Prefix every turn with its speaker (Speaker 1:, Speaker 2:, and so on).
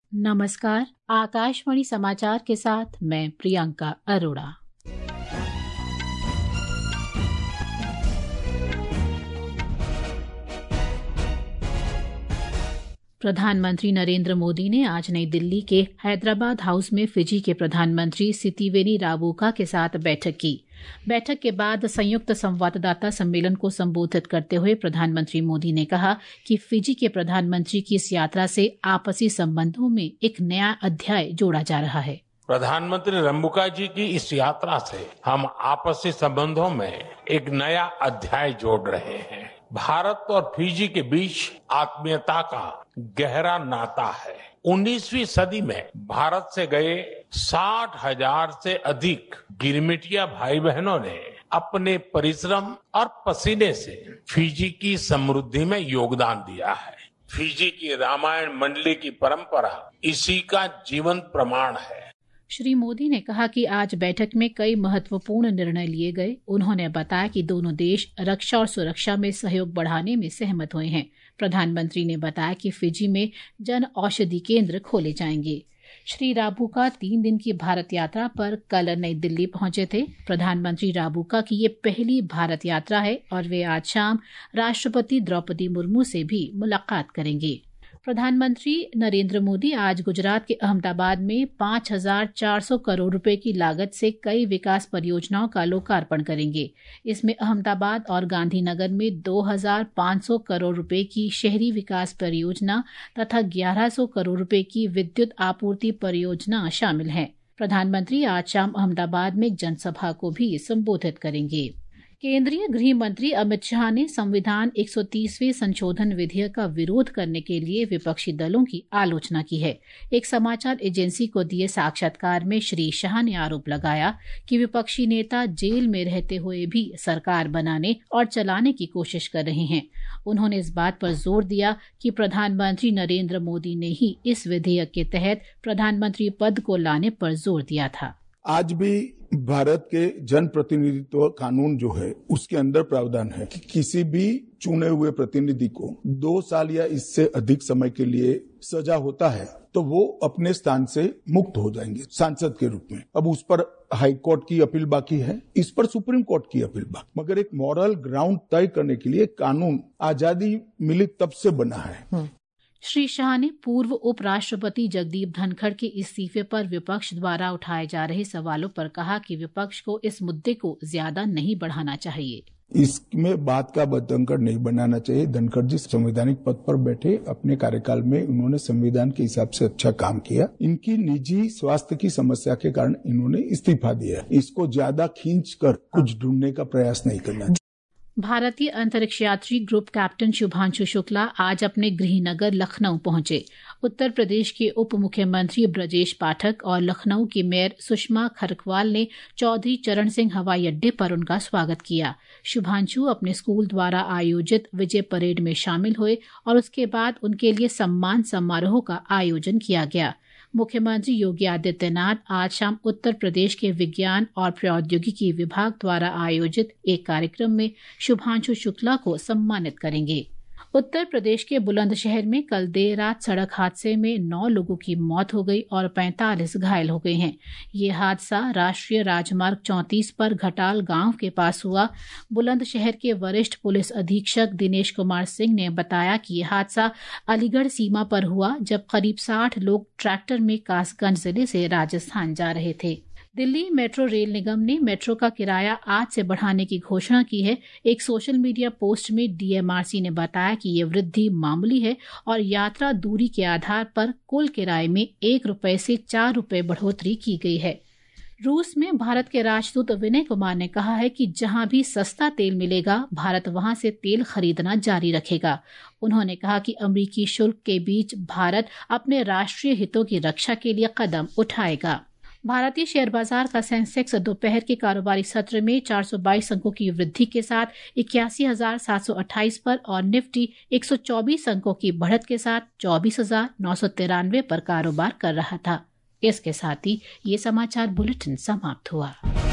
Speaker 1: नमस्कार। आकाशवाणी समाचार के साथ मैं प्रियंका अरोड़ा। प्रधानमंत्री नरेंद्र मोदी ने आज नई दिल्ली के हैदराबाद हाउस में फिजी के प्रधानमंत्री सितिवेनी राबुका के साथ बैठक की। बैठक के बाद संयुक्त संवाददाता सम्मेलन को संबोधित करते हुए प्रधानमंत्री मोदी ने कहा कि फिजी के प्रधानमंत्री की इस यात्रा से आपसी संबंधों में एक नया अध्याय जोड़ा जा रहा है।
Speaker 2: प्रधानमंत्री राबुका जी की इस यात्रा से हम आपसी संबंधों में एक नया अध्याय जोड़ रहे हैं। भारत और फिजी के बीच आत्मीयता का गहरा नाता है। 19वीं सदी में भारत से गए 60,000 से अधिक गिरमिटिया भाई बहनों ने अपने परिश्रम और पसीने से फिजी की समृद्धि में योगदान दिया है। फिजी की रामायण मंडली की परंपरा इसी का जीवंत प्रमाण है।
Speaker 1: श्री मोदी ने कहा कि आज बैठक में कई महत्वपूर्ण निर्णय लिए गए। उन्होंने बताया कि दोनों देश रक्षा और सुरक्षा में सहयोग बढ़ाने में सहमत हुए हैं। प्रधानमंत्री ने बताया कि फिजी में जन औषधि केंद्र खोले जाएंगे। श्री राबुका 3 दिन की भारत यात्रा पर कल नई दिल्ली पहुंचे थे। प्रधानमंत्री राबुका की ये पहली भारत यात्रा है और वे आज शाम राष्ट्रपति द्रौपदी मुर्मू से भी मुलाकात करेंगे। प्रधानमंत्री नरेंद्र मोदी आज गुजरात के अहमदाबाद में 5,400 करोड़ रुपए की लागत से कई विकास परियोजनाओं का लोकार्पण करेंगे। इसमें अहमदाबाद और गांधीनगर में 2,500 करोड़ रुपए की शहरी विकास परियोजना तथा 1,100 करोड़ रुपए की विद्युत आपूर्ति परियोजना शामिल है। प्रधानमंत्री आज शाम अहमदाबाद में एक जनसभा को भी संबोधित करेंगे। केंद्रीय गृह मंत्री अमित शाह ने संविधान 130वें संशोधन विधेयक का विरोध करने के लिए विपक्षी दलों की आलोचना की है। एक समाचार एजेंसी को दिए साक्षात्कार में श्री शाह ने आरोप लगाया कि विपक्षी नेता जेल में रहते हुए भी सरकार बनाने और चलाने की कोशिश कर रहे हैं। उन्होंने इस बात पर जोर दिया कि प्रधानमंत्री नरेंद्र मोदी ने ही इस विधेयक के तहत प्रधानमंत्री पद को लाने पर जोर दिया था।
Speaker 3: आज भी भारत के जन प्रतिनिधित्व कानून जो है उसके अंदर प्रावधान है कि किसी भी चुने हुए प्रतिनिधि को 2 साल या इससे अधिक समय के लिए सजा होता है तो वो अपने स्थान से मुक्त हो जाएंगे सांसद के रूप में। अब उस पर हाई कोर्ट की अपील बाकी है, इस पर सुप्रीम कोर्ट की अपील बाकी, मगर एक मॉरल ग्राउंड तय करने के लिए कानून आजादी मिली तब से बना है।
Speaker 1: श्री शाह ने पूर्व उपराष्ट्रपति जगदीप धनखड़ के इस्तीफे पर विपक्ष द्वारा उठाए जा रहे सवालों पर कहा कि विपक्ष को इस मुद्दे को ज्यादा नहीं बढ़ाना चाहिए।
Speaker 3: इसमें बात का बतंकर नहीं बनाना चाहिए। धनखड़ जी संवैधानिक पद पर बैठे, अपने कार्यकाल में उन्होंने संविधान के हिसाब से अच्छा काम किया। इनकी निजी स्वास्थ्य की समस्या के कारण इन्होंने इस्तीफा दिया। इसको ज्यादा खींच कर कुछ ढूंढने का प्रयास नहीं करना चाहिए।
Speaker 1: भारतीय अंतरिक्ष यात्री ग्रुप कैप्टन शुभांशु शुक्ला आज अपने गृहनगर लखनऊ पहुंचे। उत्तर प्रदेश के उप मुख्यमंत्री ब्रजेश पाठक और लखनऊ की मेयर सुषमा खरकवाल ने चौधरी चरण सिंह हवाई अड्डे पर उनका स्वागत किया। शुभांशु अपने स्कूल द्वारा आयोजित विजय परेड में शामिल हुए और उसके बाद उनके लिए सम्मान समारोह का आयोजन किया गया। मुख्यमंत्री योगी आदित्यनाथ आज शाम उत्तर प्रदेश के विज्ञान और प्रौद्योगिकी विभाग द्वारा आयोजित एक कार्यक्रम में शुभांशु शुक्ला को सम्मानित करेंगे। उत्तर प्रदेश के बुलंदशहर में कल देर रात सड़क हादसे में 9 लोगों की मौत हो गई और 45 घायल हो गए हैं। ये हादसा राष्ट्रीय राजमार्ग 34 पर घटाल गांव के पास हुआ। बुलंदशहर के वरिष्ठ पुलिस अधीक्षक दिनेश कुमार सिंह ने बताया कि ये हादसा अलीगढ़ सीमा पर हुआ, जब करीब 60 लोग ट्रैक्टर में कासगंज जिले से राजस्थान जा रहे थे। दिल्ली मेट्रो रेल निगम ने मेट्रो का किराया आज से बढ़ाने की घोषणा की है। एक सोशल मीडिया पोस्ट में डीएमआरसी ने बताया कि ये वृद्धि मामूली है और यात्रा दूरी के आधार पर कुल किराए में 1 रुपए से 4 रुपए बढ़ोतरी की गई है। रूस में भारत के राजदूत विनय कुमार ने कहा है कि जहां भी सस्ता तेल मिलेगा, भारत वहां से तेल खरीदना जारी रखेगा। उन्होंने कहा कि अमेरिकी शुल्क के बीच भारत अपने राष्ट्रीय हितों की रक्षा के लिए कदम उठाएगा। भारतीय शेयर बाजार का सेंसेक्स दोपहर के कारोबारी सत्र में 422 अंकों की वृद्धि के साथ 81,728 पर और निफ्टी 124 अंकों की बढ़त के साथ 24,993 पर कारोबार कर रहा था। इसके साथ ही ये समाचार बुलेटिन समाप्त हुआ।